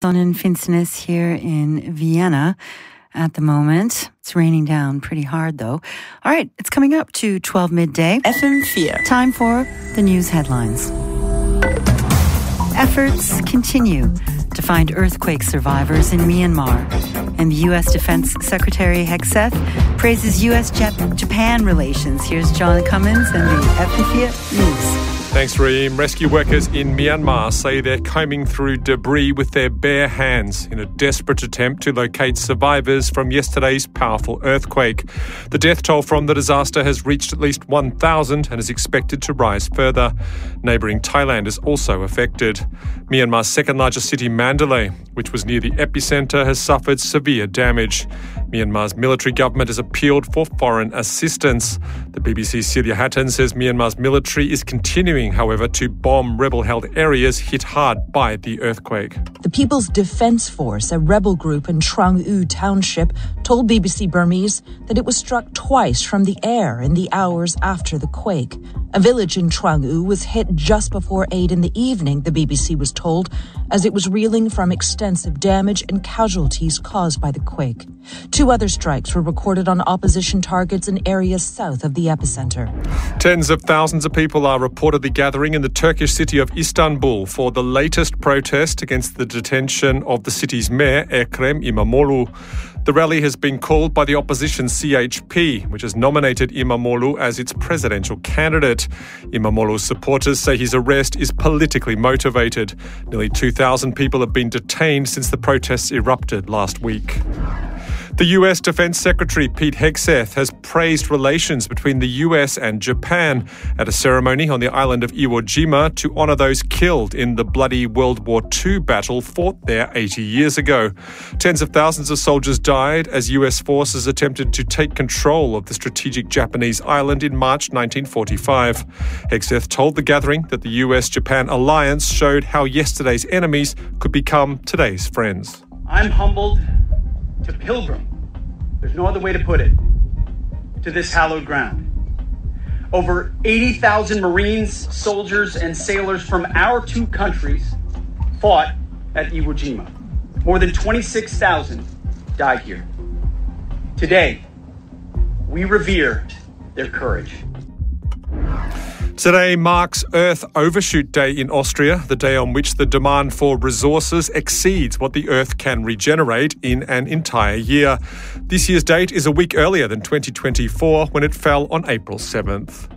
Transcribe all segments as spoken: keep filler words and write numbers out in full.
in Finsternis here in Vienna at the moment. It's raining down pretty hard, though. All right, it's coming up to twelve midday. F M four. Time for the news headlines. Efforts continue to find earthquake survivors in Myanmar. And the U S Defense Secretary Hegseth praises U S Japan relations. Here's John Cummins and the F M four News. Thanks, Reem. Rescue workers in Myanmar say they're combing through debris with their bare hands in a desperate attempt to locate survivors from yesterday's powerful earthquake. The death toll from the disaster has reached at least one thousand and is expected to rise further. Neighbouring Thailand is also affected. Myanmar's second largest city, Mandalay, which was near the epicentre, has suffered severe damage. Myanmar's military government has appealed for foreign assistance. The B B C's Celia Hatton says Myanmar's military is continuing, however, to bomb rebel-held areas hit hard by the earthquake. The People's Defence Force, a rebel group in Trang U township, told B B C Burmese that it was struck twice from the air in the hours after the quake. A village in Trang U was hit just before eight in the evening, the B B C was told, as it was reeling from extensive damage and casualties caused by the quake. Two other strikes were recorded on opposition targets in areas south of the epicenter. Tens of thousands of people are reportedly gathering in the Turkish city of Istanbul for the latest protest against the detention of the city's mayor, Ekrem İmamoğlu. The rally has been called by the opposition C H P, which has nominated İmamoğlu as its presidential candidate. İmamoğlu's supporters say his arrest is politically motivated. Nearly two thousand people have been detained since the protests erupted last week. The U S Defense Secretary Pete Hegseth has praised relations between the U S and Japan at a ceremony on the island of Iwo Jima to honour those killed in the bloody World War Two battle fought there eighty years ago. Tens of thousands of soldiers died as U S forces attempted to take control of the strategic Japanese island in March nineteen forty-five. Hegseth told the gathering that the U S Japan alliance showed how yesterday's enemies could become today's friends. I'm humbled to pilgrim, there's no other way to put it, to this hallowed ground. Over eighty thousand Marines, soldiers, and sailors from our two countries fought at Iwo Jima. More than twenty-six thousand died here. Today, we revere their courage. Today marks Earth Overshoot Day in Austria, the day on which the demand for resources exceeds what the Earth can regenerate in an entire year. This year's date is a week earlier than twenty twenty-four, when it fell on April seventh.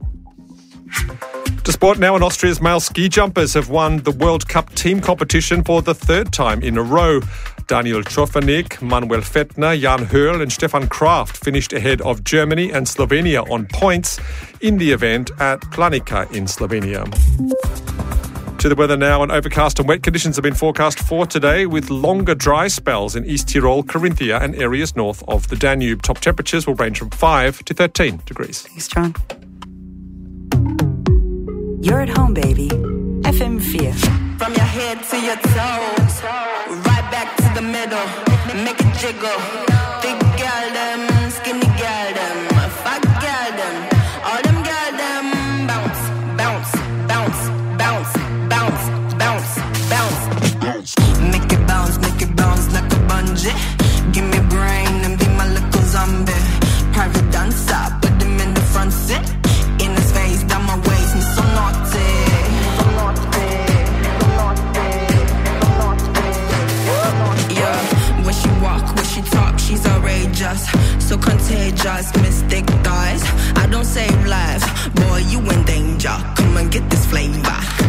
To sport now, and Austria's male ski jumpers have won the World Cup team competition for the third time in a row. Daniel Čoferník, Manuel Fettner, Jan Höhl and Stefan Kraft finished ahead of Germany and Slovenia on points in the event at Planica in Slovenia. To the weather now, and overcast and wet conditions have been forecast for today, with longer dry spells in East Tyrol, Carinthia and areas north of the Danube. Top temperatures will range from five to thirteen degrees. Thanks, John. You're at home, baby. F M four. From your head to your toes, right back to the middle, make it jiggle. Thick gal them, skinny gal them, fat gal them, all them gal them. Bounce, bounce, bounce, bounce, bounce, bounce, bounce. Make it bounce, make it bounce like a bungee. Give me brain and be my little zombie. Private dancer, put them in the front seat. In his face, down my waist, me so naughty. When she walk, when she talk, she's outrageous, so contagious, mystic thighs. I don't save lives, boy, you in danger. Come and get this flavor.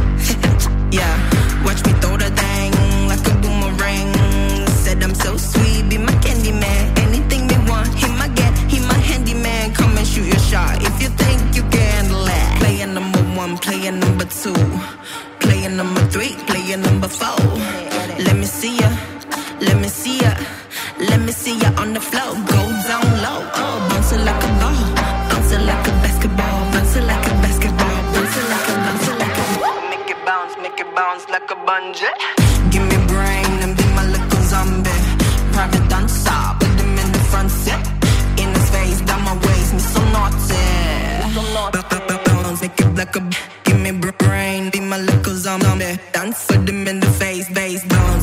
Yeah, watch me throw the thing like a boomerang. Said I'm so sweet, be my candy man. Anything me want, he my get, he my handyman. Come and shoot your shot if you think you can handle it. Player number one, player number two, player number three, player number four. Let me see ya. Let me see ya, let me see ya on the floor. Go down low, oh, bounce it like a ball, bounce it like a basketball, bounce it like a basketball, bounce it like a, bounce it like a. Make it bounce, make it bounce like a bungee. Give me brain and be my little zombie. Private dancer, put them in the front seat. In his face, down my waist, me so naughty. Bounce, make it like a. Give me brain, be my little zombie. Dance, put them in the face, face, bounce, make it like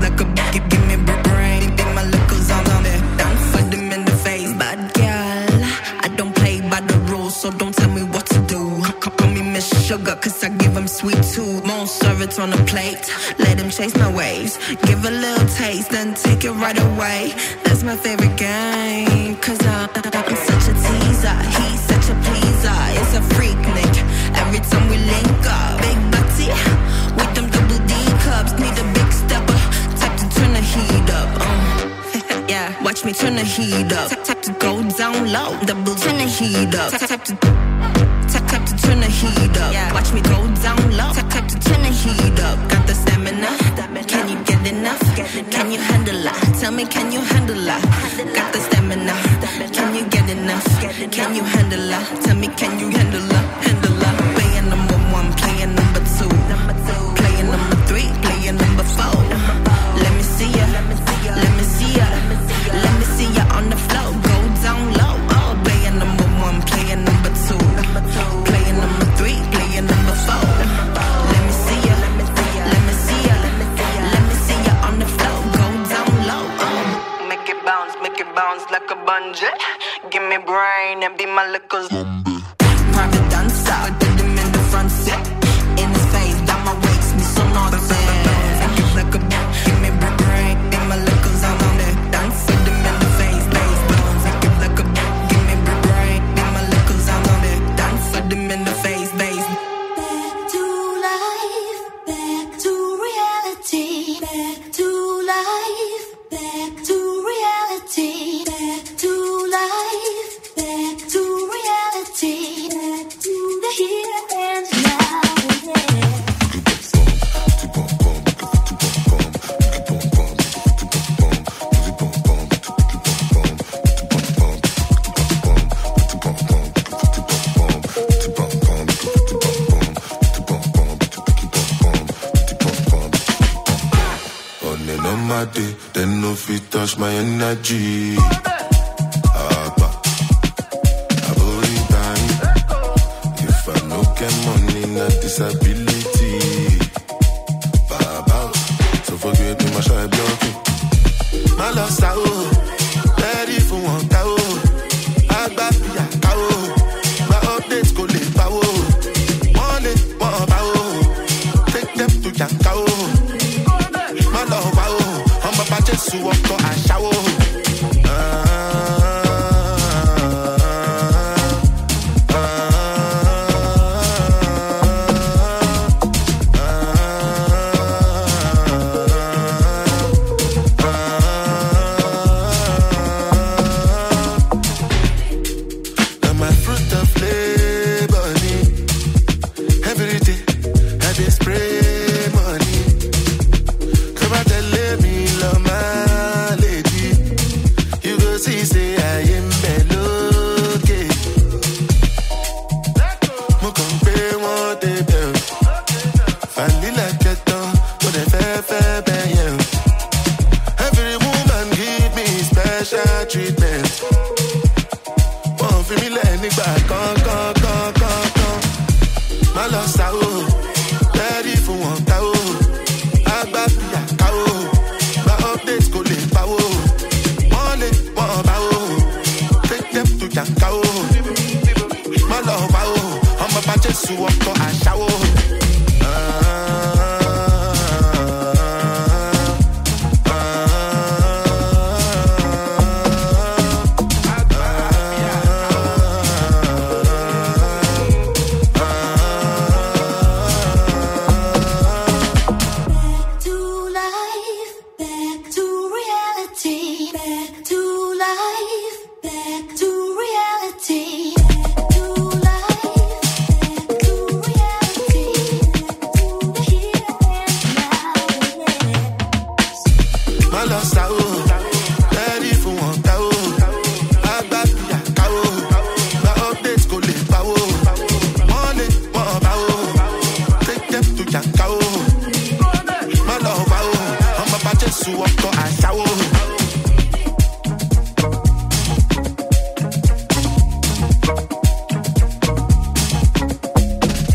like a give, give me brain. Be my liquors on on there, dance for them in the face. Bad girl, I don't play by the rules, so don't tell me what to do. Call, call me Miss Sugar, cause I give them sweet too. Won't serve it on a plate, let him chase my waves. Give a little taste, then take it right away. That's my favorite game, cause I, I'm such a teaser. He's such a pleaser, it's a freak nick. Every time we link up, big butty with them double D cups. Need a big stepper, type to turn the heat up. Uh. Yeah, watch me turn the heat up. Type, type to go down low, double turn the heat up. Type, type to Tap, tap to turn the heat up. Yeah. Watch me go down low. Tap, tap to turn the heat up. Got the stamina. Can you get enough? Can you handle it? Tell me, can you handle it? Got the stamina. Can you get enough? Can you handle it? Tell me, can you handle it? Handle it. Player number one, player number two, player number three, player number four. Let me see ya. Let me see ya. Let me see ya on the floor. Go down low. Oh, player number one, player number two. Player number three, player number four. Let me see ya, let me see ya, let me see ya, let me see ya on the floor. Go down low, oh. Make it bounce, make it bounce like a bungee. Give me brain and be my liquors. Private dancer, did him in the front seat. In his face, down my waist, me so naughty. Like a give me brain, be my liquors on there. Dance with him in the face, face bones. Like a give me brain, be my liquors on there. Dance with him in the face, face. Back to life, back to reality. Back to life, back to reality. Back to life, back to reality. Back to the here and now. Yeah. Then no fit touch my energy. Abba, I believe time. If I no get money, not disability. Baba, so forget me, my shy blocking. My lost out, ready for one cow. I got the cow. My updates go live power. One it, one power. Take them to Yankao. My love, I'm about to sue up to a shower.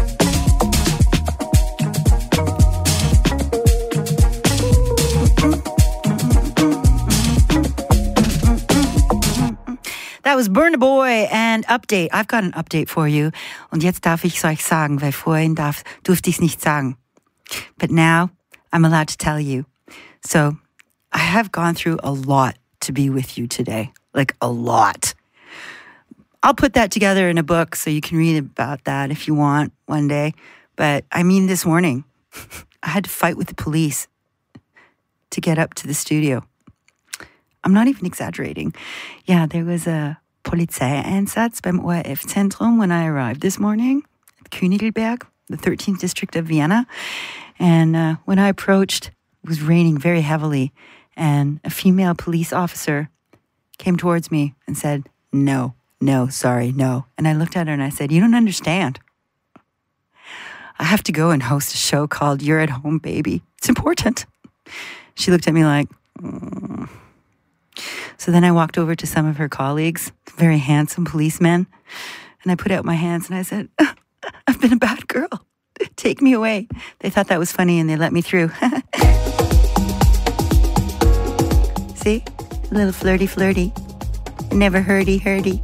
Mm-hmm. That was Burna Boy and Update. I've got an update for you. Und jetzt darf ich es euch sagen, weil vorhin darf, durfte ich es nicht sagen. But now I'm allowed to tell you. So I have gone through a lot to be with you today. Like a lot. I'll put that together in a book so you can read about that if you want one day. But I mean, this morning, I had to fight with the police to get up to the studio. I'm not even exaggerating. Yeah, there was a Polizeieinsatz beim O R F-Zentrum when I arrived this morning at Königelberg, the thirteenth district of Vienna. And uh, when I approached, it was raining very heavily. And a female police officer came towards me and said, no, no, sorry, no. And I looked at her and I said, you don't understand. I have to go and host a show called You're at Home, Baby. It's important. She looked at me like, mm. So then I walked over to some of her colleagues, very handsome policemen, and I put out my hands and I said, I've been a bad girl. Take me away. They thought that was funny and they let me through. See? A little flirty, flirty. Never hurty, hurty.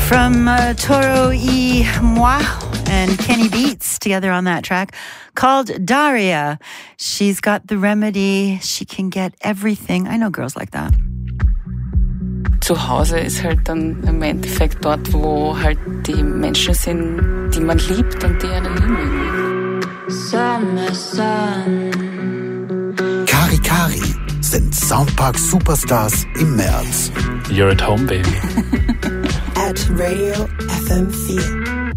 From uh, Toro y Moi and Kenny Beats together on that track called Daria. She's got the remedy. She can get everything. I know girls like that. Zu Hause ist halt dann im Endeffekt dort, wo halt die Menschen sind, die man liebt und die einen lieben. Summer sun. Kari Kari sind Soundpark-Superstars im März. You're at home, baby. At Radio F M four.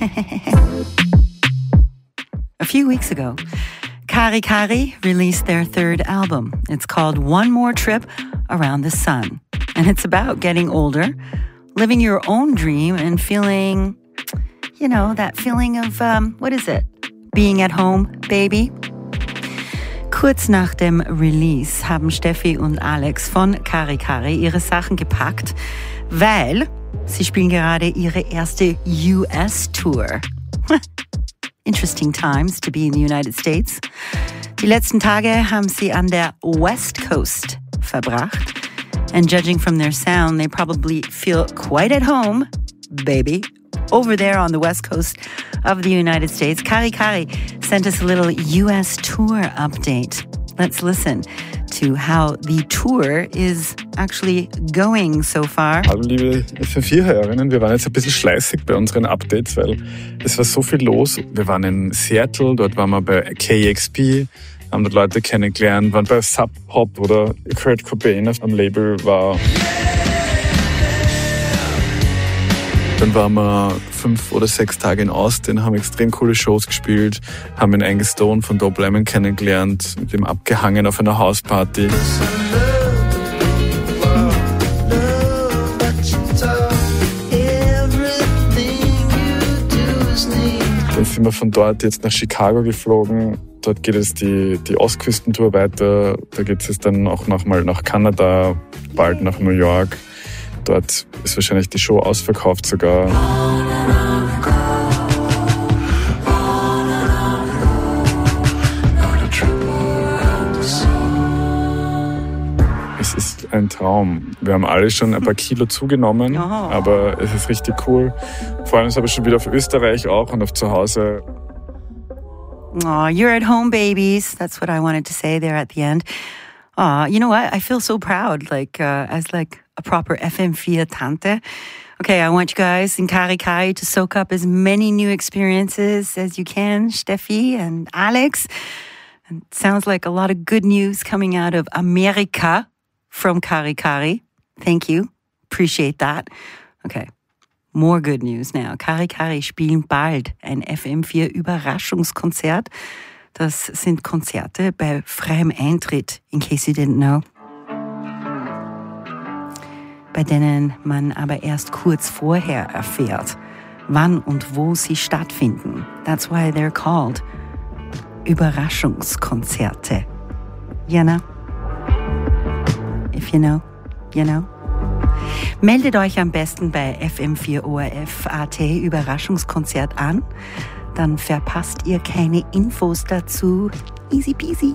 A few weeks ago, Kari Kari released their third album. It's called One More Trip Around the Sun. And it's about getting older, living your own dream and feeling, you know, that feeling of, um, what is it? Being at home, baby. Kurz nach dem Release haben Steffi und Alex von Kari Kari ihre Sachen gepackt, weil sie spielen gerade ihre erste U S-Tour. Interesting times to be in the United States. Die letzten Tage haben sie an der West Coast verbracht. And judging from their sound, they probably feel quite at home, baby, over there on the West Coast of the United States. Kari Kari sent us a little U S tour update. Let's listen to how the tour is actually going so far. Hallo liebe F M vier-Hörerinnen, wir waren jetzt ein bisschen schleißig bei unseren Updates, weil es war so viel los. Wir waren in Seattle, dort waren wir bei K X P, haben dort Leute kennengelernt, waren bei Sub Pop, wo der Kurt Cobain am Label war. Dann waren wir fünf oder sechs Tage in Austin, haben extrem coole Shows gespielt, haben den Angus Stone von Dope Lemon kennengelernt, mit dem abgehangen auf einer Hausparty. Dann sind wir von dort jetzt nach Chicago geflogen. Dort geht es die, die Ostküstentour weiter. Da geht es dann auch noch mal nach Kanada, bald nach New York. Dort ist wahrscheinlich die Show ausverkauft sogar. Es ist ein Traum. Wir haben alle schon ein paar Kilo zugenommen, aber es ist richtig cool. Vor allem ist aber schon wieder auf Österreich auch und auf zu Hause. Aw, you're at home, babies. That's what I wanted to say there at the end. Aw, you know what? I feel so proud, like uh, as like a proper F M four Tante. Okay, I want you guys in Kari Kari to soak up as many new experiences as you can, Steffi and Alex. And it sounds like a lot of good news coming out of America from Kari Kari. Thank you. Appreciate that. Okay. More good news now. Kari Kari spielen bald ein F M four Überraschungskonzert. Das sind Konzerte bei freiem Eintritt, in case you didn't know. Bei denen man aber erst kurz vorher erfährt, wann und wo sie stattfinden. That's why they're called Überraschungskonzerte. You know? If you know, you know. Meldet euch am besten bei F M four O R F A T Überraschungskonzert an. Dann verpasst ihr keine Infos dazu. Easy peasy.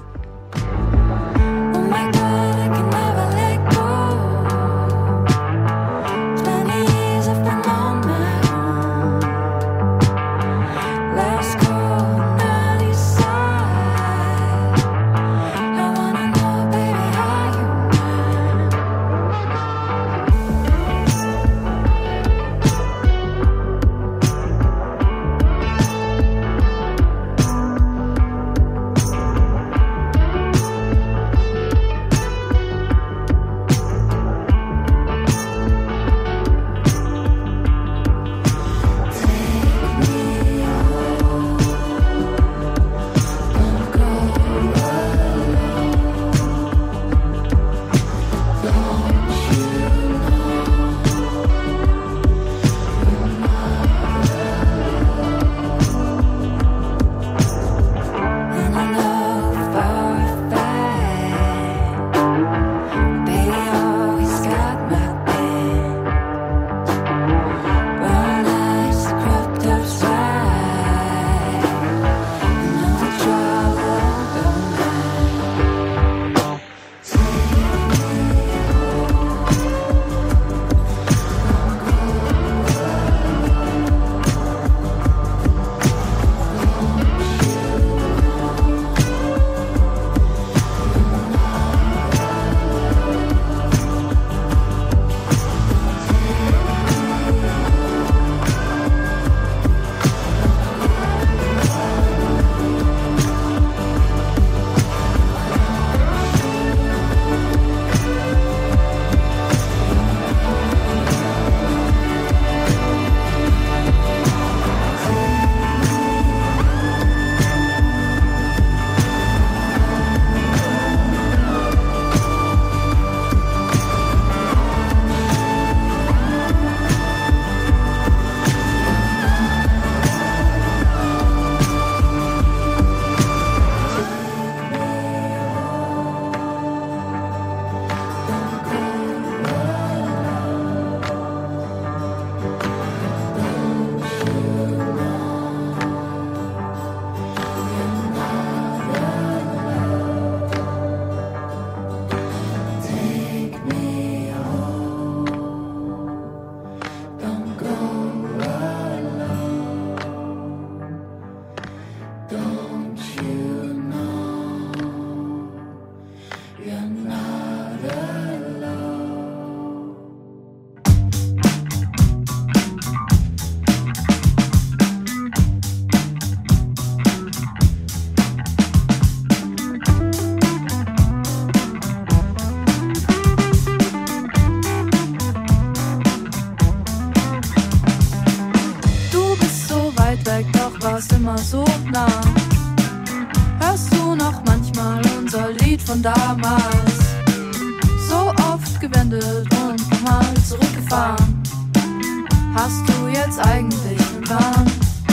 so nah. Hörst du noch manchmal unser Lied von damals? So oft gewendet und nochmal zurückgefahren. Hast du jetzt eigentlich einen Plan?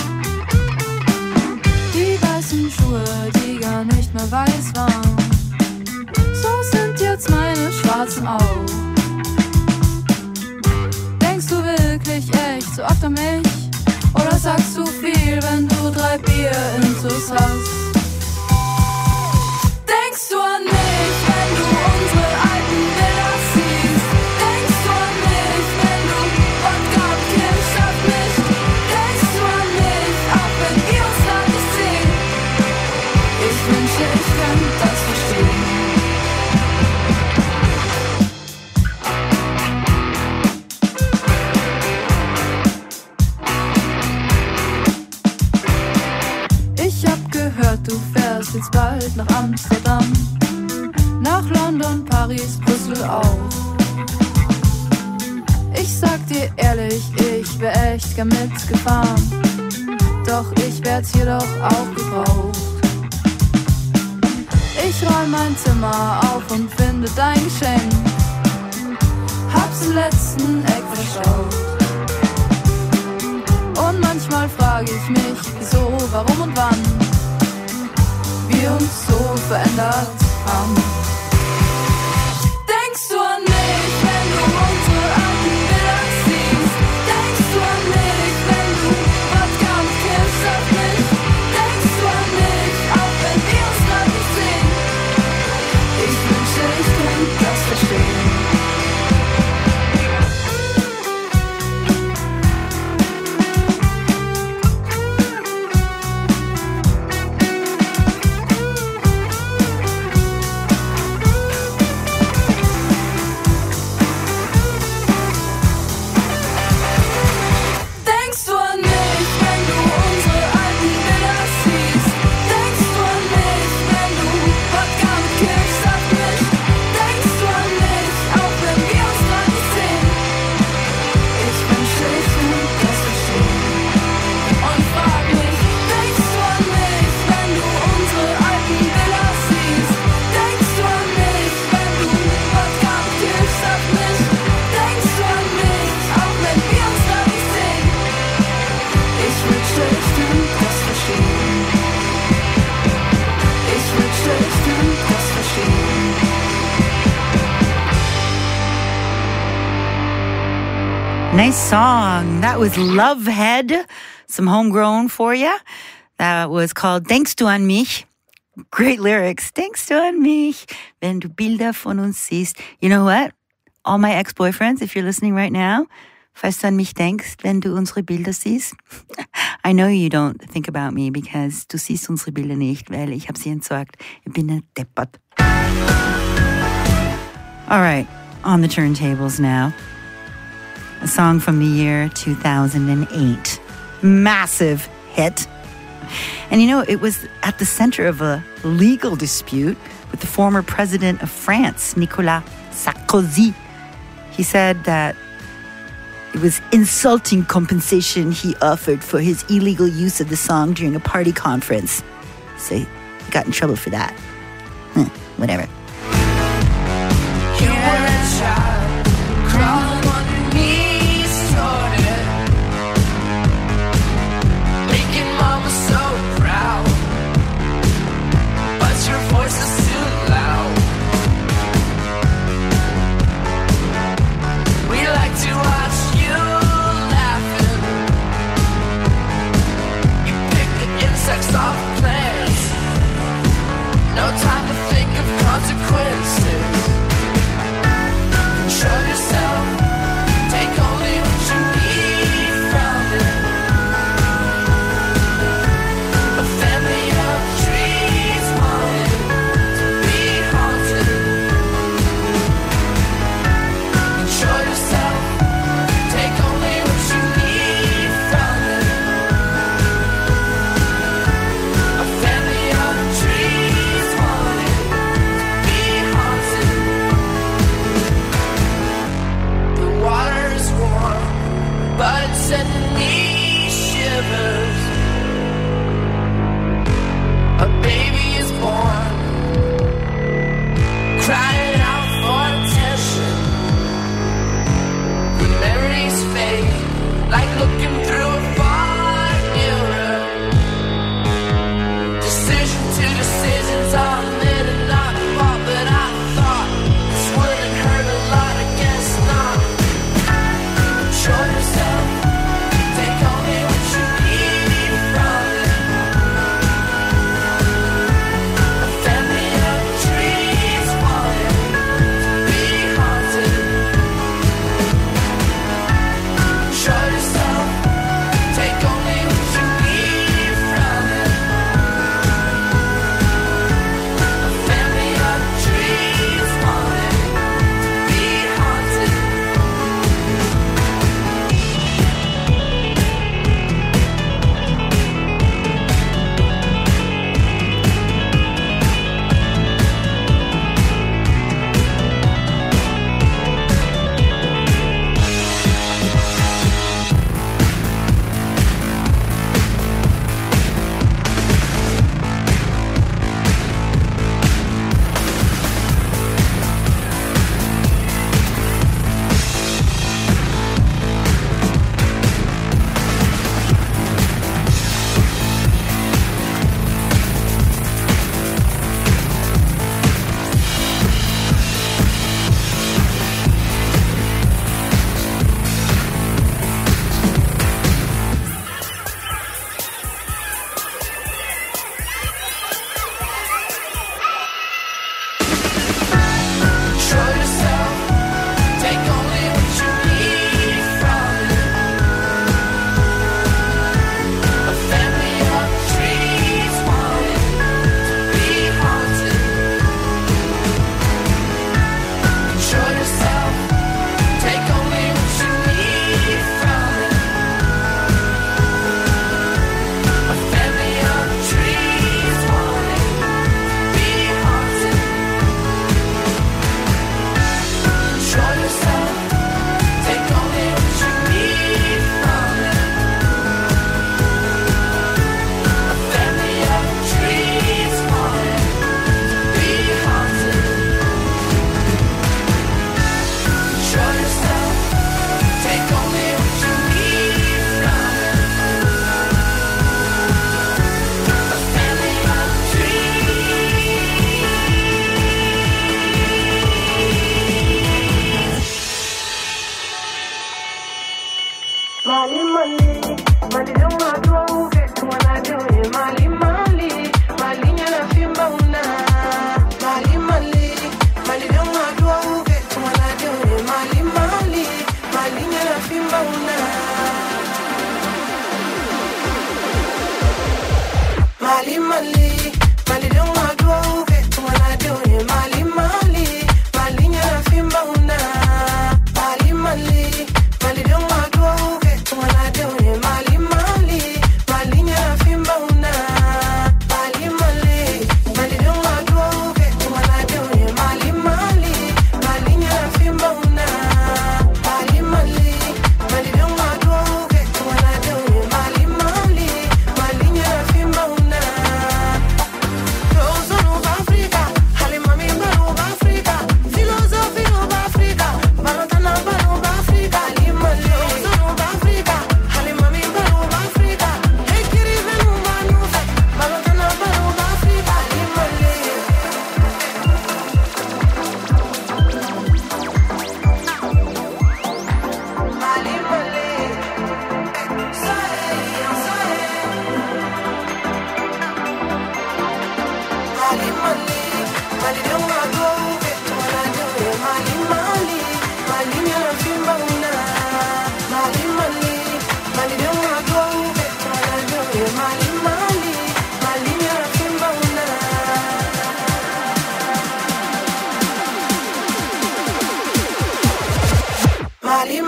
Die weißen Schuhe, die gar nicht mehr weiß waren, so sind jetzt meine schwarzen auch. Denkst du wirklich echt so oft an mich? Oder sagst du viel, wenn du drei Bier intus hast? Denkst du an mich, wenn du unsere alten Bilder siehst? Denkst du an mich, wenn du Wodka und Kirsch auf mich? Denkst du an mich, auch wenn wir uns da nicht sehen? Ich wünsche, ich könnte das verstehen. Du fährst jetzt bald nach Amsterdam, nach London, Paris, Brüssel auch. Ich sag dir ehrlich, ich wär echt gern mitgefahren, doch ich werd's hier doch auch gebraucht. Ich räum mein Zimmer auf und finde dein Geschenk, hab's im letzten Eck verstaut. Und manchmal frag ich mich, wieso, warum und wann wir uns so verändert haben. Denkst du an mich, wenn du unsere alten Bilder siehst? Denkst du an mich, wenn du Wodka und Kirsch auf mich? Denkst du an mich, auch wenn wir uns noch nicht sehen? Ich wünsche, ich könnte das verstehen. Nice song. That was Lovehead. Some homegrown for you. That was called Denkst du an mich? Great lyrics. Denkst du an mich, wenn du Bilder von uns siehst? You know what? All my ex-boyfriends, if you're listening right now, falls du an mich denkst, wenn du unsere Bilder siehst. I know you don't think about me, because du siehst unsere Bilder nicht, weil ich habe sie entsorgt. Ich bin ein Deppert. All right, on the turntables now. A song from the year two thousand eight. Massive hit. And you know, it was at the center of a legal dispute with the former president of France, Nicolas Sarkozy. He said that it was insulting compensation he offered for his illegal use of the song during a party conference. So he got in trouble for that. Hm, whatever. You were a child, crawling on your knees toward it, making mama so proud, but your voice is too loud. We like to watch you laughing. You pick the insects off plants. No time to think of consequences.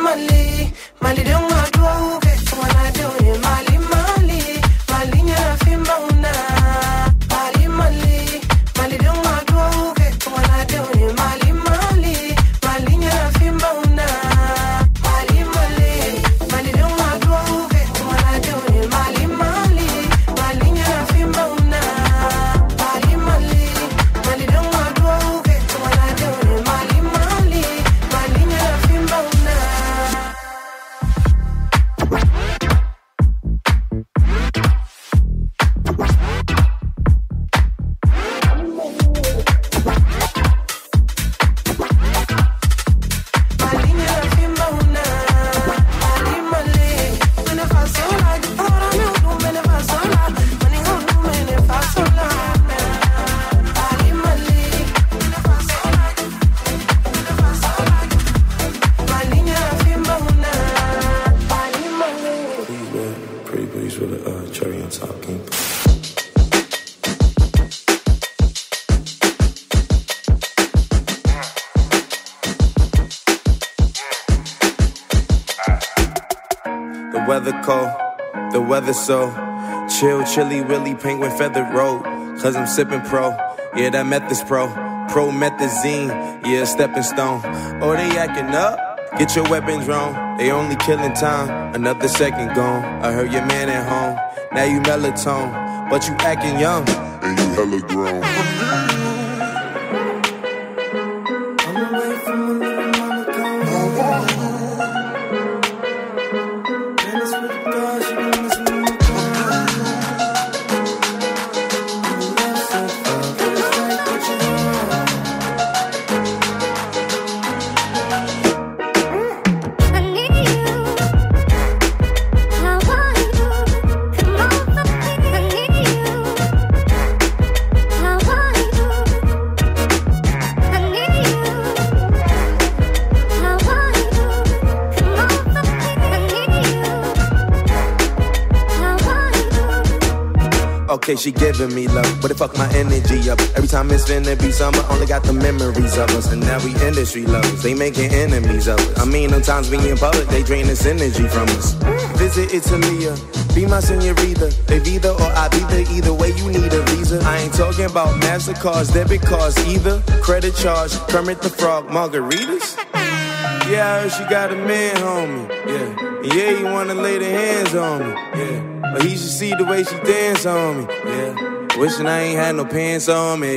Mali, Mali don't want to get when I do it. Mali, Mali, Mali, yeah, feel mauna. Mali, Mali, Mali don't want to get when I do it. Mali, Mali, Mali, yeah, feel mauna. Mali, Mali, Mali don't want to get when I do it. Mali, Mali, Mali, yeah, feel mauna. Mali, Mali, Mali don't want to get when I do it. Mali, Mali, Mali, yeah, feel mauna. Please, man. Pretty please with a uh, cherry on top. Can you The weather cold, the weather so chill, chilly, willy, penguin feather road. Cause I'm sipping pro, yeah, that meth is pro. Promethazine, yeah, stepping stone. Oh, they acting up, get your weapons wrong. They only killing time, another second gone. I heard your man at home, now you melatonin, but you acting young, and you hella grown. Okay, she giving me love, but it fuck my energy up. Every time it's finna be summer, only got the memories of us. And now we industry lovers, they making enemies of us. I mean, sometimes we in public, they drain this energy from us. Visit Italia, be my senorita. They Vida or I be there, either way you need a visa. I ain't talking about MasterCards, debit cards either. Credit charge, Kermit the Frog, margaritas. Yeah, I heard she got a man, homie. Yeah, yeah, you wanna lay the hands on me. Yeah. But he should see the way she dance on me, yeah. Wishing I ain't had no pants on me.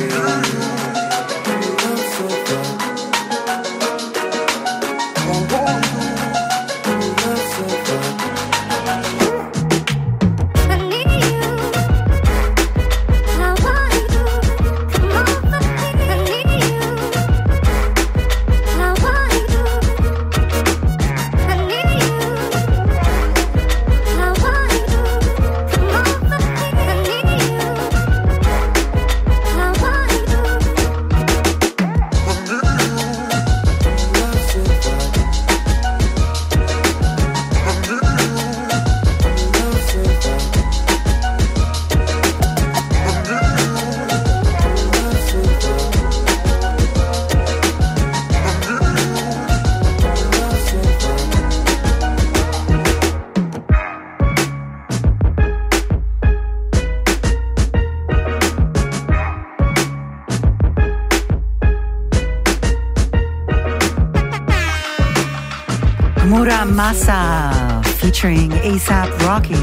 Muramasa featuring A$AP Rocky.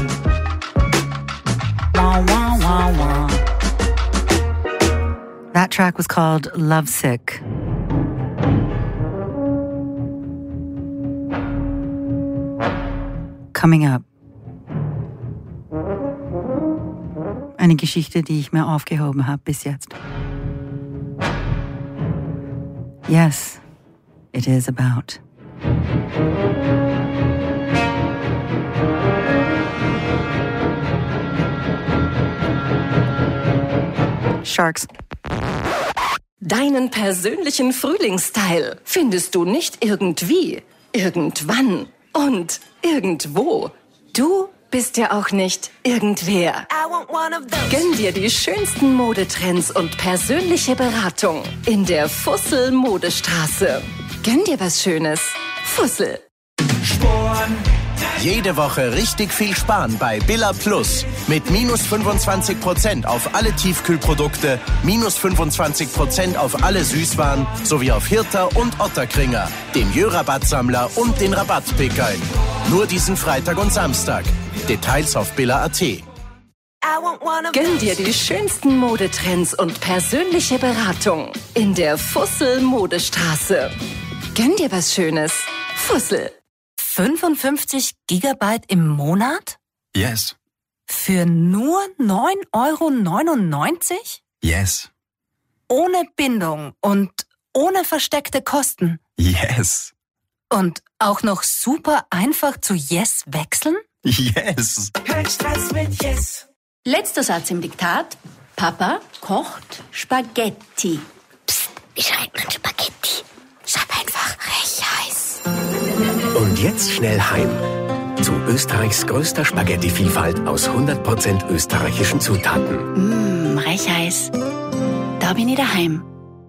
Wah, wah, wah, wah. That track was called Lovesick. Coming up. Eine Geschichte, die ich mir aufgehoben habe bis jetzt. Yes, it is about Sharks. Deinen persönlichen Frühlingsstyle findest du nicht irgendwie, irgendwann und irgendwo. Du bist ja auch nicht irgendwer. Gönn dir die schönsten Modetrends und persönliche Beratung in der Fussel Modestraße. Gönn dir was Schönes. Fussel. Sporen. Jede Woche richtig viel sparen bei Billa Plus. Mit minus fünfundzwanzig Prozent auf alle Tiefkühlprodukte, minus fünfundzwanzig Prozent auf alle Süßwaren sowie auf Hirter und Otterkringer, den Jö-Rabattsammler und den Rabattpickeln. Nur diesen Freitag und Samstag. Details auf billa punkt at. Gönn dir die schönsten Modetrends und persönliche Beratung in der Fussel Modestraße. Gönn dir was Schönes. Fussel. fünfundfünfzig Gigabyte im Monat? Yes. Für nur neun Euro neunundneunzig? Yes. Ohne Bindung und ohne versteckte Kosten? Yes. Und auch noch super einfach zu Yes wechseln? Yes. Kein Stress mit Yes. Letzter Satz im Diktat. Papa kocht Spaghetti. Psst, wie schreibt man Spaghetti? Schreib einfach Recheis. Und jetzt schnell heim. Zu Österreichs größter Spaghetti-Vielfalt aus hundert Prozent österreichischen Zutaten. Mmm, Recheis. Da bin ich daheim.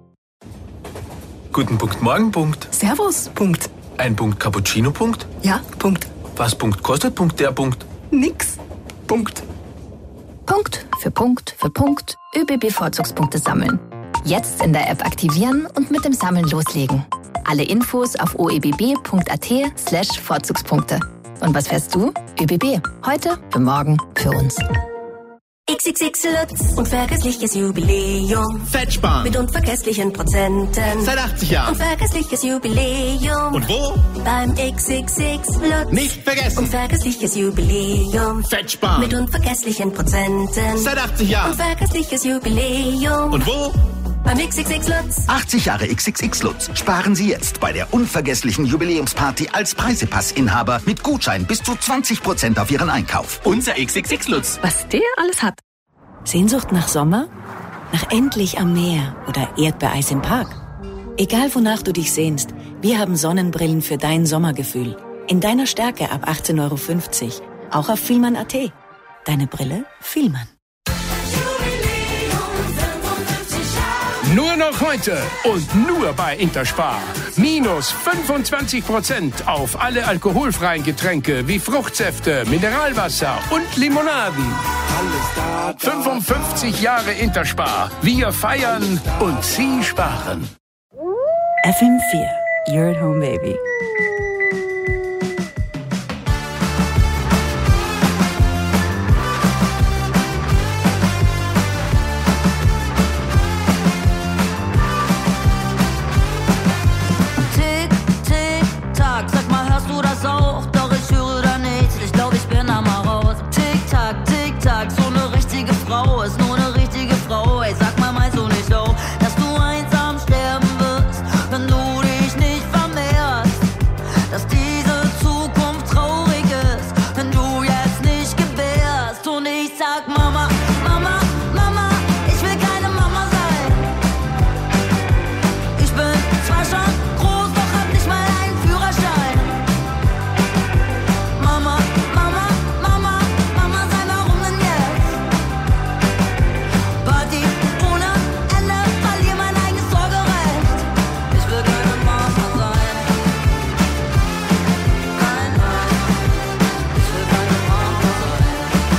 Guten Punkt, Morgen, Punkt. Servus, Punkt. Ein Punkt Cappuccino, Punkt. Ja, Punkt. Was Punkt kostet, Punkt, der Punkt. Nix. Punkt. Punkt für Punkt für Punkt ÖBB-Vorzugspunkte sammeln. Jetzt in der App aktivieren und mit dem Sammeln loslegen. Alle Infos auf oebb.at slash Vorzugspunkte. Und was fährst du? ÖBB. Heute, für morgen, für uns. X X X Lutz, unvergessliches Jubiläum. Fettsparen. Mit unvergesslichen Prozenten. Seit achtzig Jahren. Unvergessliches Jubiläum. Und wo? Beim X X X Lutz. Nicht vergessen. Unvergessliches Jubiläum. Fettsparen. Mit unvergesslichen Prozenten. Seit achtzig Jahren. Unvergessliches Jubiläum. Und wo? Beim X X X Lutz. achtzig Jahre X X X Lutz. Sparen Sie jetzt bei der unvergesslichen Jubiläumsparty als Preisepassinhaber mit Gutschein bis zu zwanzig Prozent auf Ihren Einkauf. Unser X X X Lutz. Was der alles hat. Sehnsucht nach Sommer? Nach endlich am Meer oder Erdbeereis im Park? Egal wonach du dich sehnst, wir haben Sonnenbrillen für dein Sommergefühl. In deiner Stärke ab achtzehn Euro fünfzig. Auch auf Vielmann Punkt at. Deine Brille Vielmann. Nur noch heute und nur bei Interspar. Minus fünfundzwanzig Prozent auf alle alkoholfreien Getränke wie Fruchtsäfte, Mineralwasser und Limonaden. fünfundfünfzig Jahre Interspar. Wir feiern und Sie sparen. F M vier, you're at home, baby. Ist nur eine richtige Frau, ey, sag mal, meinst du nicht so, dass du einsam sterben wirst, wenn du dich nicht vermehrst, dass diese Zukunft traurig ist, wenn du jetzt nicht gebärst. Und ich sag, Mama, Mama, Mama, ich will keine Mama sein. Ich bin zwar schon groß, doch hab nicht mal einen Führerschein. Mama, Mama, Mama, Mama sein, warum denn jetzt? Party ohne Ende, verlier mein eigenes Sorgerecht. Ich will keine Mama sein. Nein, nein, ich will keine Mama sein.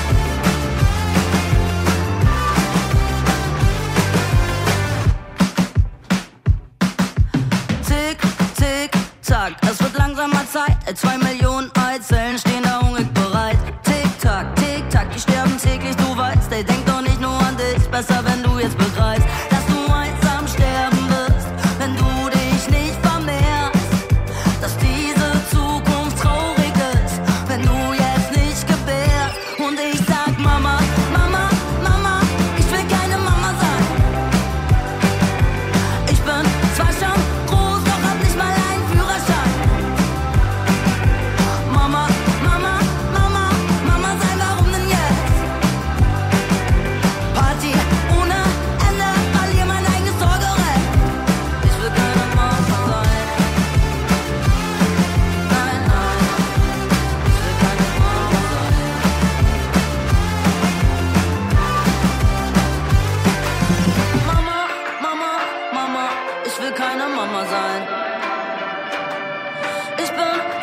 Tick, tick, tack, es wird langsam mal Zeit. Zwei Millionen Eizellen stehen da hungrig bereit. Tick, tack, tick, tack, die sterben täglich, du weißt. Ey, denk doch nicht nur an dich, besser wenn du jetzt begreifst, dass du einsam sterben wirst, wenn du dich nicht vermehrst, dass diese Zukunft traurig ist, wenn du jetzt nicht gebärst. Und ich sag, Mama, Mama, Mama, ich will keine Mama sein. Ich bin zwar schon groß, doch hab nicht mal einen Führerschein.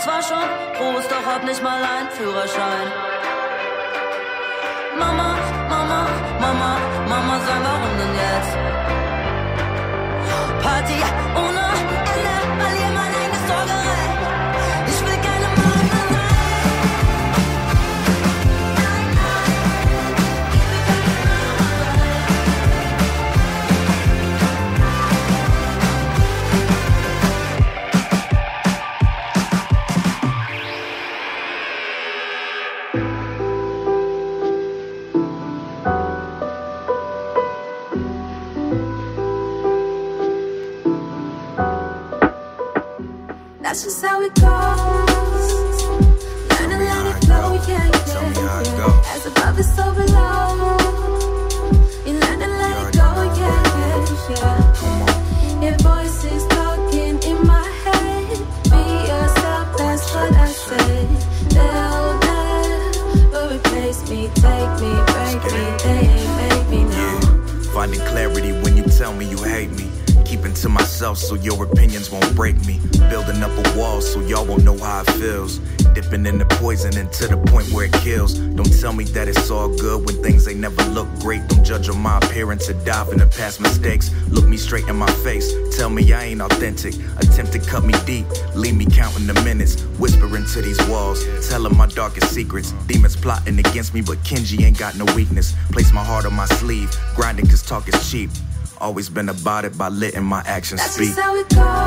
zwar schon groß, doch hab nicht mal einen Führerschein. Mama, Mama, Mama, Mama, sag warum denn jetzt? Party ohne Ende, verlier mein eigenes Sorgerei. Ich will keine Malerei. That's just how it goes. Learn and let it flow, yeah, yeah, yeah. As above is so below. You learn and let it go, yeah, yeah, yeah. Your voice is talking in my head. Be yourself, that's what I say. They'll never replace me, take me, break me. They ain't make me know. Finding clarity when you tell me you hate me. Keeping to myself so your opinions won't break me. Building up a wall so y'all won't know how it feels. Dipping in the poison and to the point where it kills. Don't tell me that it's all good when things ain't never look great. Don't judge on my appearance or dive into past mistakes. Look me straight in my face, tell me I ain't authentic. Attempt to cut me deep, leave me counting the minutes. Whispering to these walls, telling my darkest secrets. Demons plotting against me, but Kenji ain't got no weakness. Place my heart on my sleeve, grinding cause talk is cheap. Always been about it by letting my actions That's speak. That's just how it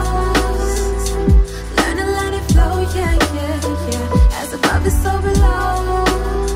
goes. Learn and let it flow, yeah, yeah, yeah. As above is so below.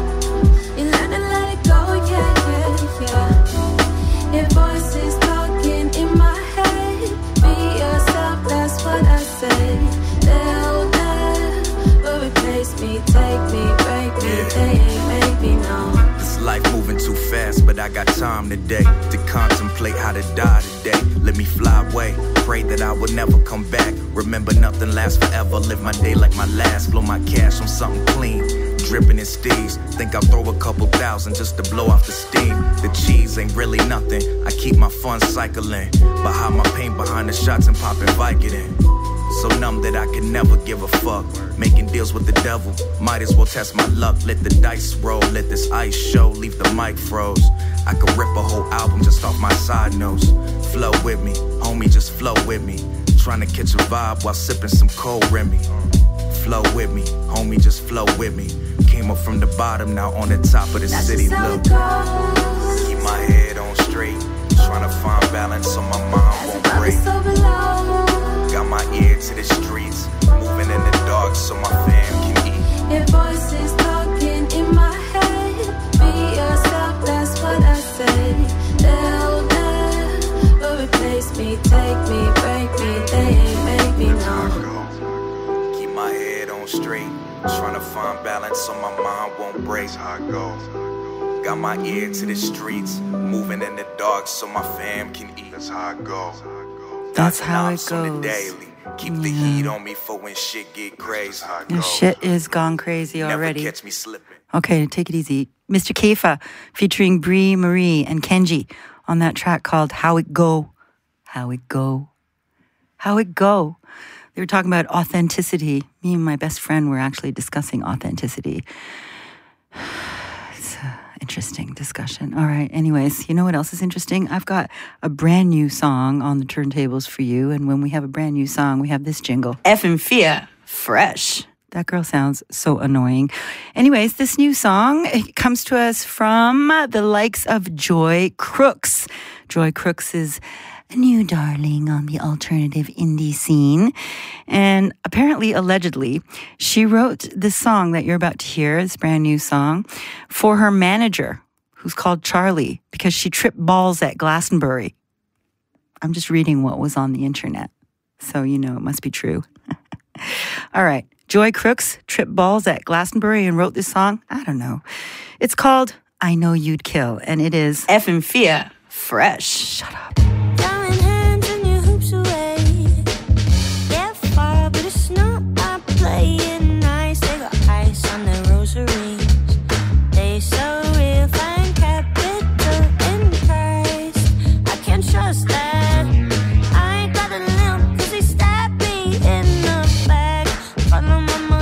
You learn and let it go, yeah, yeah, yeah. Your voice is talking in my head. Be yourself, that's what I say. They'll never replace me, take me, break me. Yeah. They ain't make me know. This life moving too fast, but I got time today to contemplate how to die today. Let me fly away, pray that I will never come back. Remember nothing lasts forever, live my day like my last. Blow my cash on something clean, dripping in steez. Think I'll throw a couple thousand just to blow off the steam. The cheese ain't really nothing, I keep my funds cycling. But hide my pain behind the shots and popping Vicodin. So numb that I can never give a fuck. Making deals with the devil, might as well test my luck. Let the dice roll, let this ice show, leave the mic froze. I could rip a whole album just off my side notes. Flow with me, homie, just flow with me. Trying to catch a vibe while sipping some cold Remy. Flow with me, homie, just flow with me. Came up from the bottom, now on the top of the That's city. just how Look, it goes. keep my head on straight. Trying to find balance so my mind won't break. So below. Got my ear to the streets, moving in the dark so my fam can eat. Your voice is talking in my head. Be yourself, that's what I say. They'll never replace me, take me, break me. They ain't make me know. Keep my head on straight, trying to find balance so my mind won't break. How it goes. Got my ear to the streets, moving in the dark so my fam can eat. That's how it goes. That's how it goes. Keep the heat on me for when shit get crazy. Your shit is gone crazy already. Never catch me slipping. Okay, take it easy. Mister Keifa featuring Bree Marie and Kenji on that track called How It Go. How It Go. How It Go. They were talking about authenticity. Me and my best friend were actually discussing authenticity. It's an interesting discussion. All right, anyways, you know what else is interesting? I've got a brand new song on the turntables for you, and when we have a brand new song, we have this jingle. Effin' Fia, fresh. That girl sounds so annoying. Anyways, this new song, it comes to us from the likes of Joy Crooks. Joy Crooks is a new darling on the alternative indie scene. And apparently, allegedly, she wrote this song that you're about to hear, this brand new song, for her manager, who's called Charlie, because she tripped balls at Glastonbury. I'm just reading what was on the internet, so you know it must be true. All right. Joy Crooks tripped balls at Glastonbury and wrote this song. I don't know. It's called I Know You'd Kill, and it is Effin' Fia, fresh. Shut up. Diamond hands and your hoops away. Get far, but it's not I play it nice. They got ice on their rosaries. They so real, fine capital in price. I can't trust that. I ain't got a limp, cause they stabbed me in the back. Follow my mom.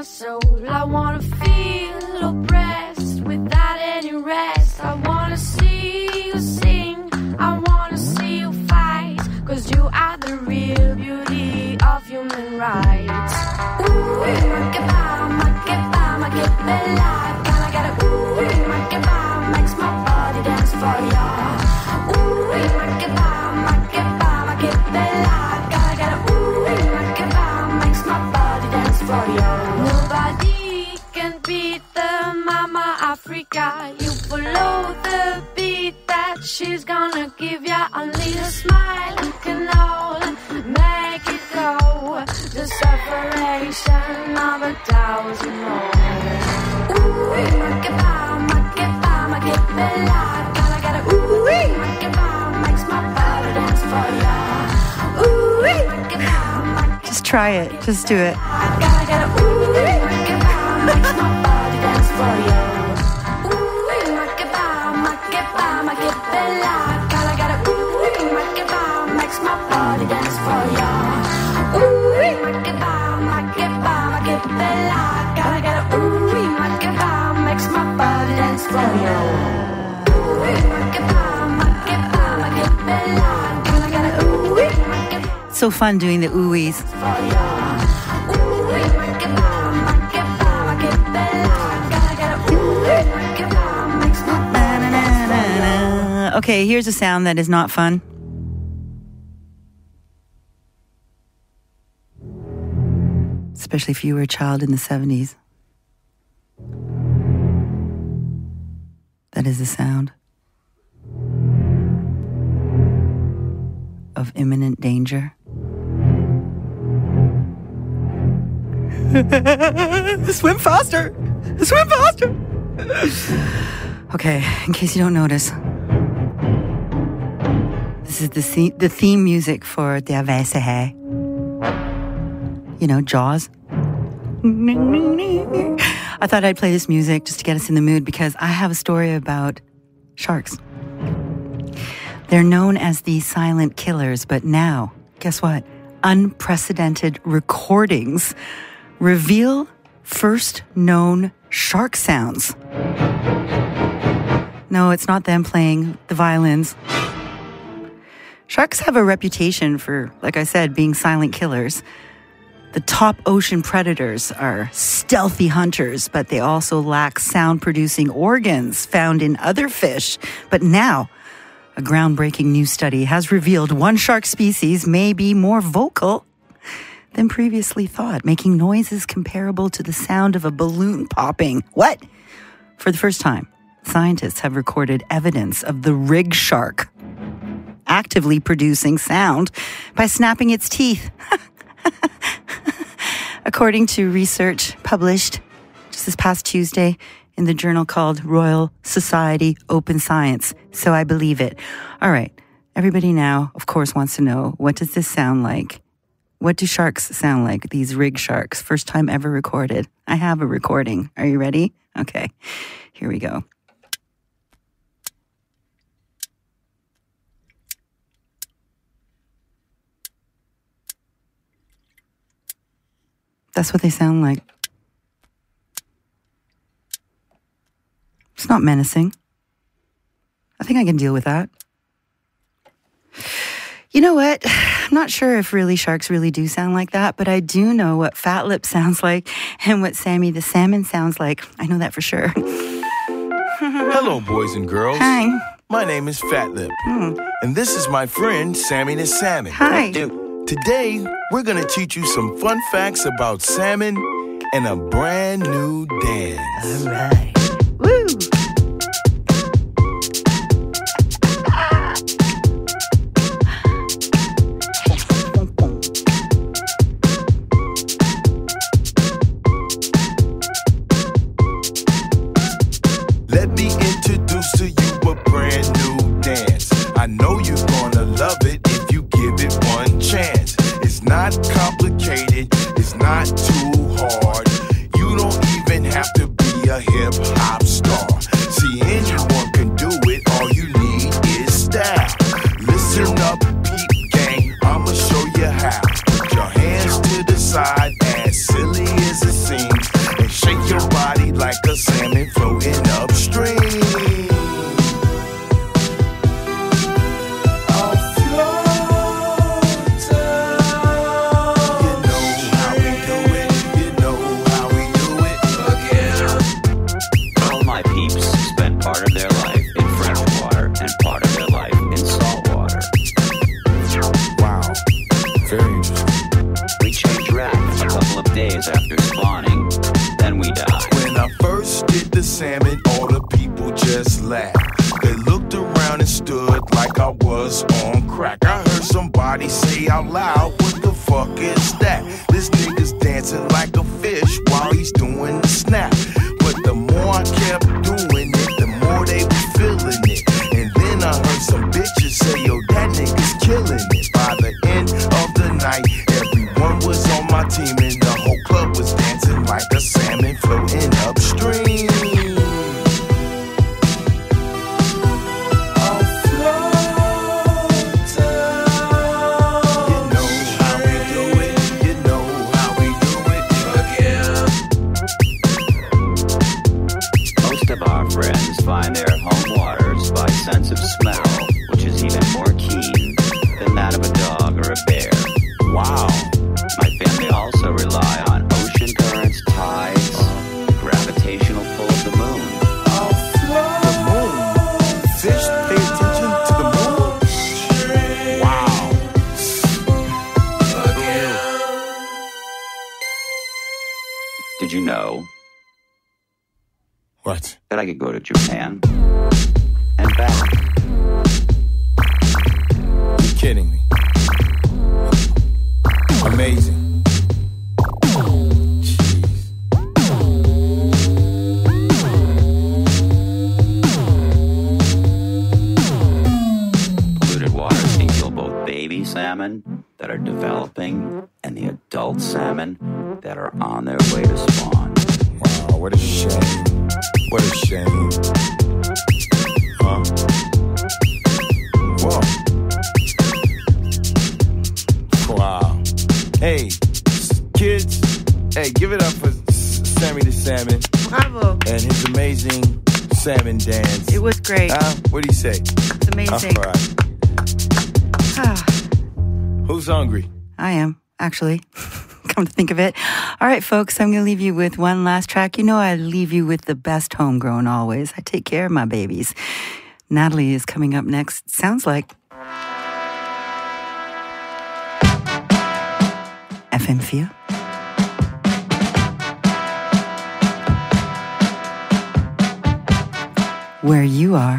soul. I wanna feel oppressed without any rest. I wanna see you sing, I wanna see you fight, 'cause you are the real beauty of human rights. Ooh, makeba, makeba, makebella. Gotta get a ooh, makeba, makes my body dance for ya. Ooh, makeba, makeba, makebella. Gotta get a ooh, makeba, makes my body dance for ya. Nobody can beat the Mama Africa. You follow the beat that she's gonna give ya. Only a smile can all make it go. The separation of a thousand more. Ooh, makeba, makeba, makebella. Gotta get a ooh, makeba, makes my body dance for ya. Ooh, makeba, makeba. Just try it. Just do it. Gotta get a ooh, makeba, makes my body dance for ya. Ooh, makeba, makeba, makebella. Gotta get a ooh, makeba, makes my body dance for ya. Ooh, makeba, makeba, makebella. Gotta get a ooh, makeba, makes my body dance for ya. Ooh, makeba, makeba, makebella. Gotta get a ooh, makeba. So fun doing the oohies. Okay, here's a sound that is not fun. Especially if you were a child in the seventies. That is the sound of imminent danger. Swim faster! Swim faster! Okay, in case you don't notice, this is the theme, the theme music for Der Weiße Hai. You know, Jaws. I thought I'd play this music just to get us in the mood because I have a story about sharks. They're known as the silent killers, but now, guess what? Unprecedented recordings reveal first known shark sounds. No, it's not them playing the violins. Sharks have a reputation for, like I said, being silent killers. The top ocean predators are stealthy hunters, but they also lack sound-producing organs found in other fish. But now, a groundbreaking new study has revealed one shark species may be more vocal than previously thought, making noises comparable to the sound of a balloon popping. What? For the first time, scientists have recorded evidence of the rig shark actively producing sound by snapping its teeth. According to research published just this past Tuesday in the journal called Royal Society Open Science. So I believe it. All right. Everybody now, of course, wants to know, what does this sound like? What do sharks sound like? These rig sharks, first time ever recorded. I have a recording. Are you ready? Okay. Here we go. That's what they sound like. It's not menacing. I think I can deal with that. You know what? I'm not sure if really sharks really do sound like that, but I do know what Fat Lip sounds like and what Sammy the Salmon sounds like. I know that for sure. Hello, boys and girls. Hi. My name is Fat Lip, Hmm. and this is my friend Sammy the Salmon. Hi. Today, we're going to teach you some fun facts about salmon and a brand new dance. All right. Woo! Let me introduce to you a brand new dance. I know you're gonna love it if you give it one chance. It's not complicated, it's not too hard. You don't even have to be a hip then we die. When I first did the salmon, all the people just laughed. They looked around and stood like I was on crack. I heard somebody say out loud, what the fuck is that? This nigga's dancing like a fish while he's doing the snap. But the more I kept doing it, the more they were feeling it. And then I heard some bitches say, yo, that nigga's killing it. By the end of the night, everyone was on my team and the whole club was dancing like a salmon floating upstream. Find their home waters by sense of smell, which is even more keen than that of a dog or a bear. Wow. My family also rely on ocean currents, tides, the gravitational pull of the moon. The moon? Fish pay attention to the moon? Wow. Did you know? What? That I could go to Japan and back. You're kidding me. Amazing. Jeez. Polluted waters can kill both baby salmon that are developing and the adult salmon that are on their way to spawn. Wow, what a shame. What a shame. Huh? Whoa. Wow. Hey, kids, hey, give it up for Sammy the Salmon. Bravo. And his amazing salmon dance. It was great. Uh, what do you say? It's amazing. All right. Ah. Who's hungry? I am, actually. Come to think of it. All right, folks, I'm going to leave you with one last track. You know I leave you with the best homegrown always. I take care of my babies. Natalie is coming up next. Sounds like F M vier. Where you are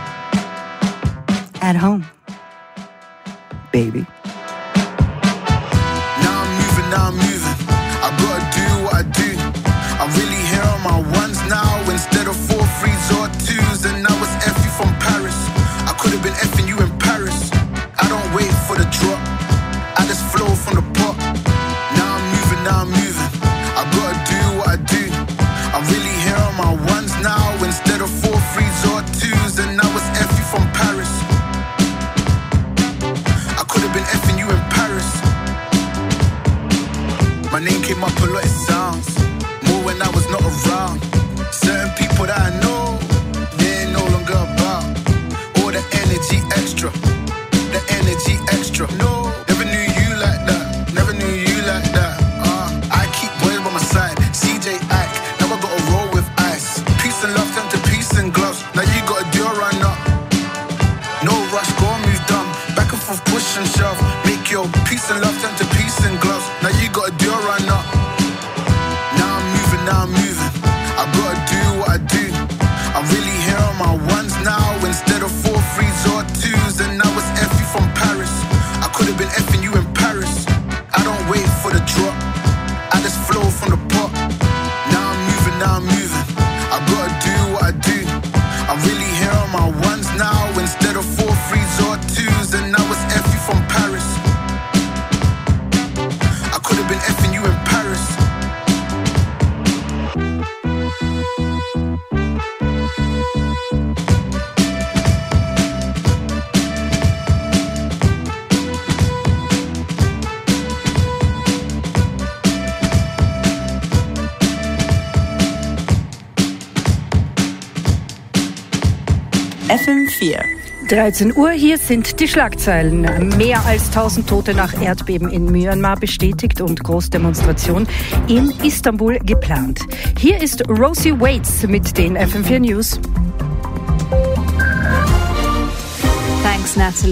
at home, baby. Now I'm moving, I gotta do what I do. I'm really here on my ones now instead of four threes or twos. And now it's F you from Paris. I could have been Fing you in Paris. I don't wait for the drop, I just flow from the pot. Now I'm moving, now I'm moving, I gotta do what I do. I'm really here on my ones now instead of four threes or twos. And now it's F you from Paris. I could have been Fing you in Paris. My name came up a lot, it sounds more when I was not around. Certain people that I know, they ain't no longer about. All the energy extra, the energy extra. No, never knew you like that, never knew you like that. Uh, I keep boys by my side, C J Ike, now I gotta roll with ice. Peace and love turn to peace and gloves, now you gotta do a run up. No rush, go and move dumb, back and forth, push and shove. Make your peace and love turn to peace and gloves, now you gotta do a run up. Now I'm moving, now I'm moving, I gotta do what I do. I'm really here on my ones now instead of four threes or twos. And now it's F you from Paris. I could have been Fing you in Paris. I don't wait for the drop, I just flow from the pot. Now I'm moving, now I'm moving, I gotta do what I do. I'm really here on my ones now instead of four threes or twos. And now it's F you from Paris. I could have been Fing you in Paris. F M vier. dreizehn Uhr, hier sind die Schlagzeilen. Mehr als tausend Tote nach Erdbeben in Myanmar bestätigt und Großdemonstration in Istanbul geplant. Hier ist Rosie Waits mit den F M vier News. Thanks, Natalie.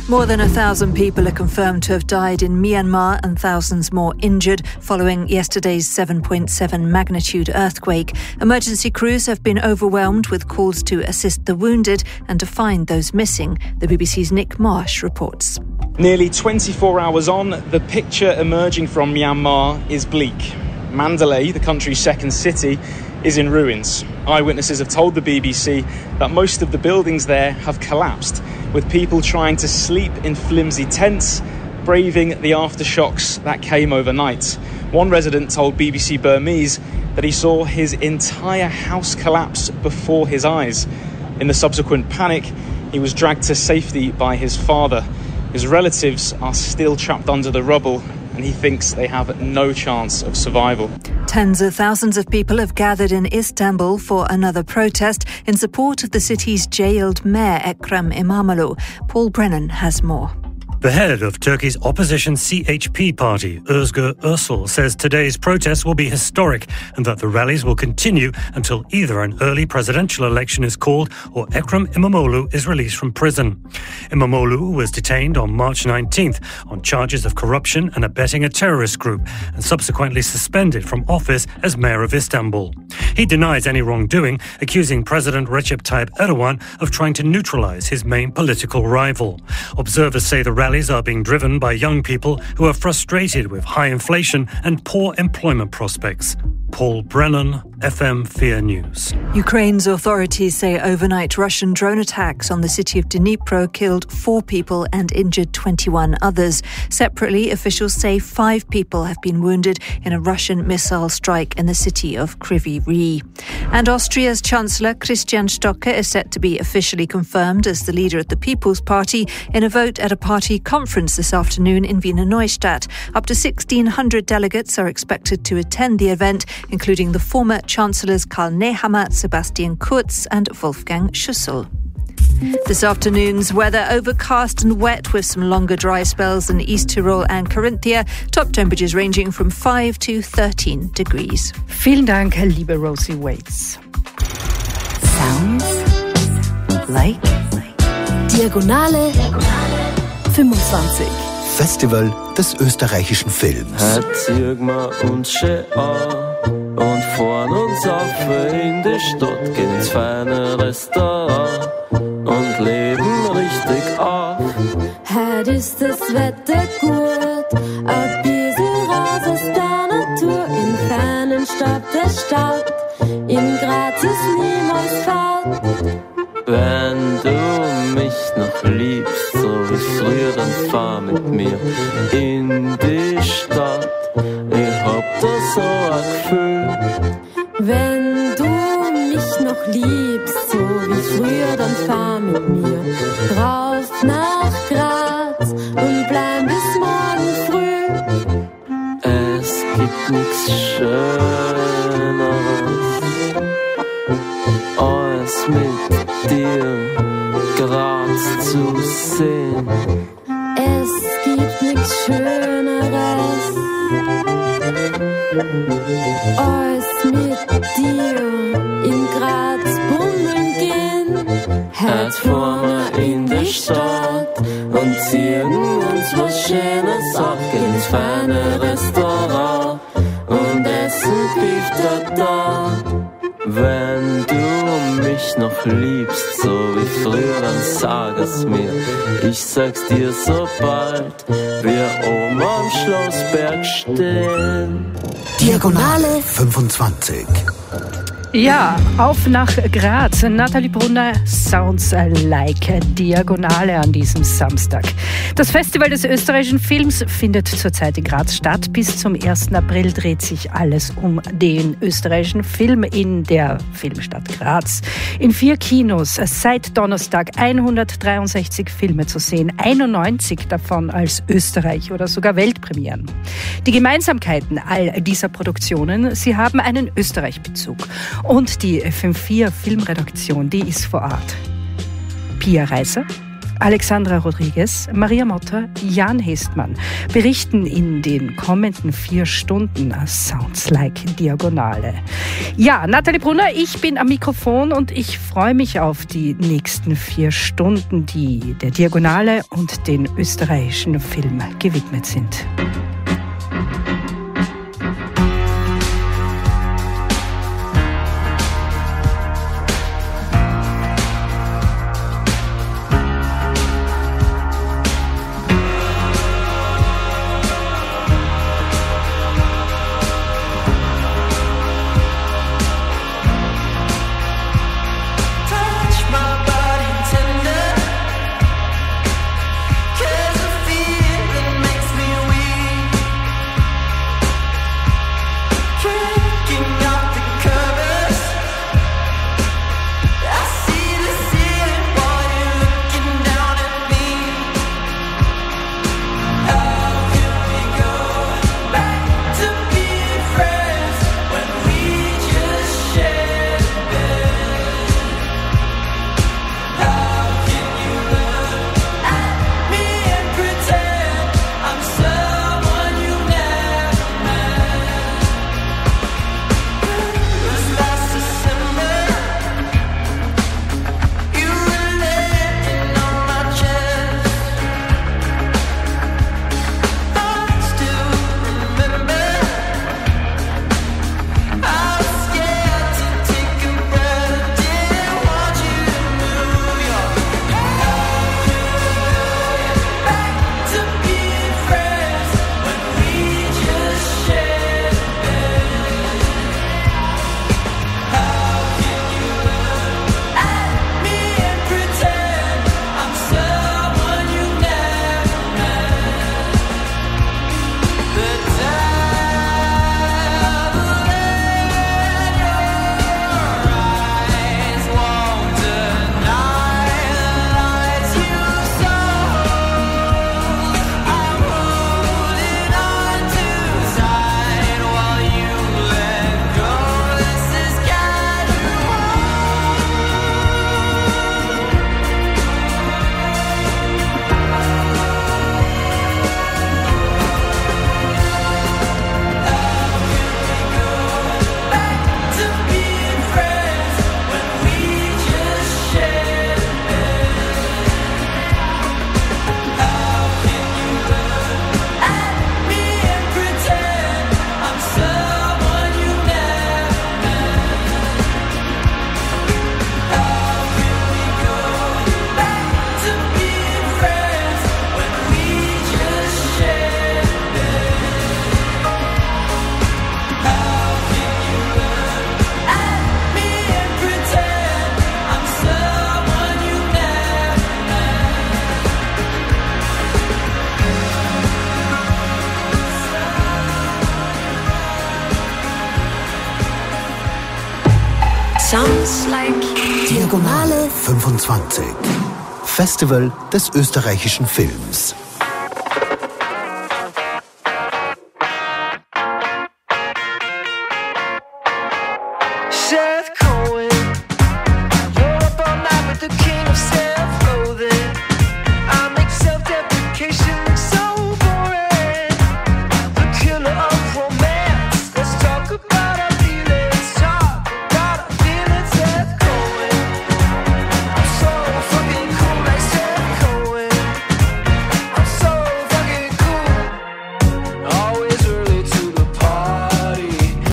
More than a thousand people are confirmed to have died in Myanmar and thousands more injured following yesterday's seven point seven magnitude earthquake. Emergency crews have been overwhelmed with calls to assist the wounded and to find those missing. The B B C's Nick Marsh reports. Nearly twenty-four hours on, the picture emerging from Myanmar is bleak. Mandalay, the country's second city, is in ruins. Eyewitnesses have told the B B C that most of the buildings there have collapsed, with people trying to sleep in flimsy tents, braving the aftershocks that came overnight. One resident told B B C Burmese that he saw his entire house collapse before his eyes. In the subsequent panic, he was dragged to safety by his father. His relatives are still trapped under the rubble, and he thinks they have no chance of survival. Tens of thousands of people have gathered in Istanbul for another protest in support of the city's jailed mayor, Ekrem İmamoğlu. Paul Brennan has more. The head of Turkey's opposition C H P party, Özgür Özel, says today's protests will be historic and that the rallies will continue until either an early presidential election is called or Ekrem İmamoğlu is released from prison. İmamoğlu was detained on March nineteenth on charges of corruption and abetting a terrorist group and subsequently suspended from office as mayor of Istanbul. He denies any wrongdoing, accusing President Recep Tayyip Erdogan of trying to neutralize his main political rival. Observers say the rallies are being driven by young people who are frustrated with high inflation and poor employment prospects. Paul Brennan, F M four News. Ukraine's authorities say overnight Russian drone attacks on the city of Dnipro killed four people and injured twenty-one others. Separately, officials say five people have been wounded in a Russian missile strike in the city of Kryvyi Rih. And Austria's Chancellor Christian Stocker is set to be officially confirmed as the leader of the People's Party in a vote at a party conference this afternoon in Wiener Neustadt. Up to sixteen hundred delegates are expected to attend the event, including the former Chancellors Karl Nehammer, Sebastian Kurz and Wolfgang Schüssel. This afternoon's weather overcast and wet with some longer dry spells in East Tyrol and Carinthia. Top temperatures ranging from five to thirteen degrees. Vielen Dank, liebe Rosie Waits. Sounds like Diagonale fünfundzwanzig. Festival des österreichischen Films. Ziehen wir uns schön an und fahren uns auf in die Stadt, gehen ins feine Restaurant und leben richtig auf. Heute ist das Wetter gut, ein bisschen raus aus der Natur, im fernen Staub der Stadt, in Graz ist niemals fad. Wenn du mich noch liebst, so wie früher, dann fahr mit mir in die Stadt. Ich hab da so ein Gefühl. Wenn du mich noch liebst, so wie früher, dann fahr mit mir rauf nach Graz und bleib bis morgen früh. Es gibt nichts Schöneres als mit dir Graz zu sehen. Es gibt nichts Schöneres als mit dir in Graz bummeln gehen. Heute fahren wir in die Stadt und ziehen uns was Schönes ab, gehen ins feine Restaurant und essen Beef da. Wenn du mich noch liebst, so wie früher, dann sag es mir. Ich sag's dir sobald wir oben am Schlossberg stehen. Diagonale fünfundzwanzig. Ja, auf nach Graz. Nathalie Brunner, Sounds Like Diagonale an diesem Samstag. Das Festival des österreichischen Films findet zurzeit in Graz statt. Bis zum ersten April dreht sich alles um den österreichischen Film in der Filmstadt Graz. In vier Kinos seit Donnerstag hundertdreiundsechzig Filme zu sehen, einundneunzig davon als Österreich- oder sogar Weltpremieren. Die Gemeinsamkeiten all dieser Produktionen, sie haben einen Österreich-Bezug. Und die F M vier Filmredaktion, die ist vor Ort. Pia Reiser, Alexandra Rodriguez, Maria Motter, Jan Hestmann berichten in den kommenden vier Stunden Sounds Like Diagonale. Ja, Nathalie Brunner, ich bin am Mikrofon und ich freue mich auf die nächsten vier Stunden, die der Diagonale und den österreichischen Film gewidmet sind. Sounds like Diagonale fünfundzwanzig. Festival des österreichischen Films.